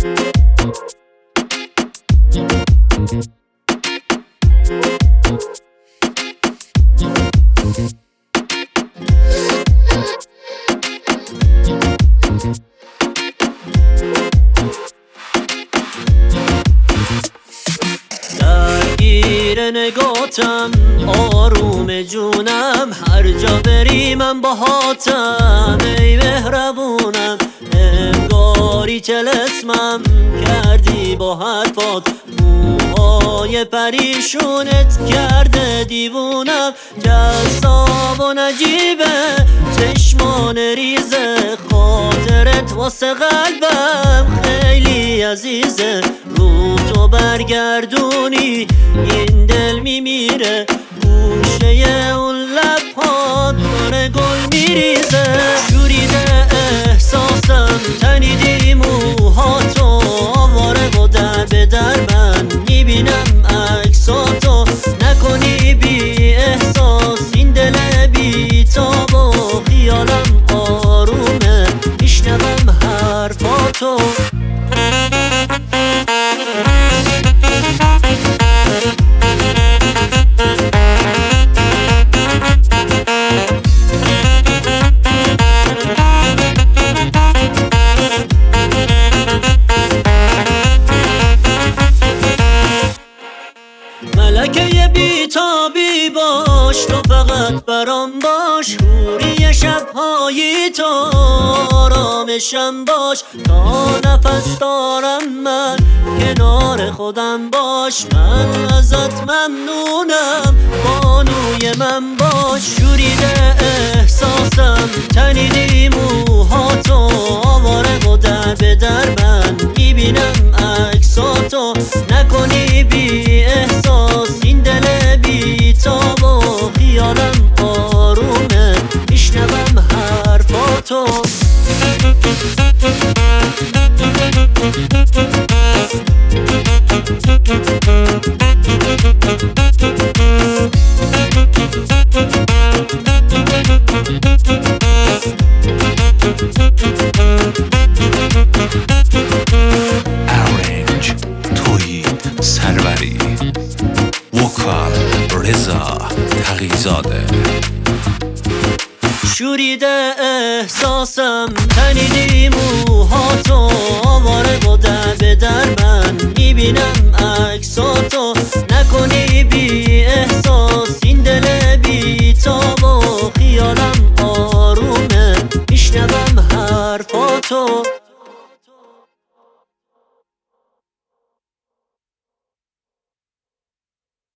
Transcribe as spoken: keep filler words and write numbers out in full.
درگیر نگاتم آروم جونم، هر جا بری من باهاتم ای مهربونم. انگاری طلسمم کردی با حرفات، موهای پریشونت کرده دیوونم. جذاب و نجیبه چشمان ریزه، خاطرت واسه قلبم خیلی عزیزه. رو تو برگردونی این دل میمیره، گوشه اون لب‌هات داره گل میریزه. شوریده احساسم تنیدی موهاتو، آواره و در به در من میبینم عکساتو. نکنی بی احساس این دل بی تاب و خیالم آرومه میشنوم حرفاتو. ملکه بیتابی باش، تو فقط برام باش. حوری شب‌های تو آرامشم باش، تا نفس دارم من کنار خودم باش. من ازت ممنونم بانوی من باش. شوریده احساسم تنیدی موهاتو، آواره و در به در من میبینم عکساتو. نکنی بی احساس این دل بی تاب و خیالم آرومه میشنوم حرفاتو. Arrange تویی سروری، وکال رضا تقی‌زاده. شوریده احساسم تنیدی موهاتو، آواره و در به در من میبینم عکساتو. نکنی بی احساس این دل بی تاب و خیالم آرومه میشنوم حرفاتو.